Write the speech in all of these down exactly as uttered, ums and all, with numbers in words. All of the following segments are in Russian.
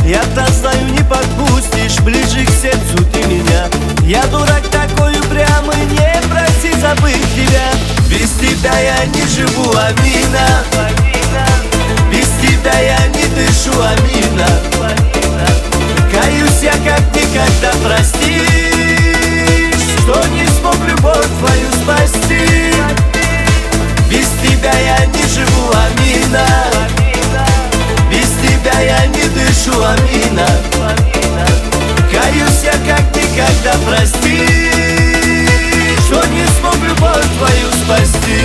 Я-то знаю, не подпустишь ближе к сердцу ты меня. Я дурак такой упрямый, не проси забыть тебя. Без тебя я не живу, Амина. Без тебя я не дышу, Амина. Каюсь я, как никогда простишь, что не смог любовь твою спасти. Без тебя я не живу, Амина. Без тебя я не дышу, Амина. Каюсь я, как никогда простишь, что не смог любовь твою спасти.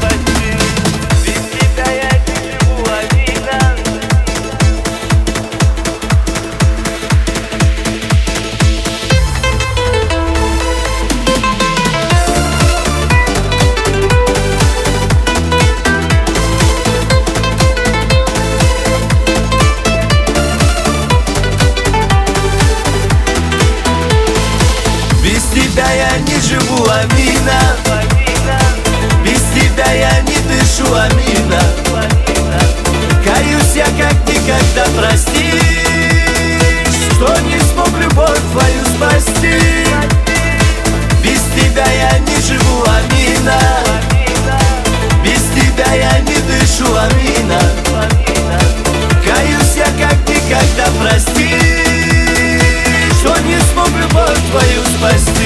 Без тебя я не живу, Амина. Без тебя я не дышу, Амина. Каюсь я, как никогда простишь, что не смог любовь твою спасти. Без тебя я не живу, Амина. Без тебя я не дышу, Амина. Каюсь я, как никогда простишь, что не смог любовь твою спасти.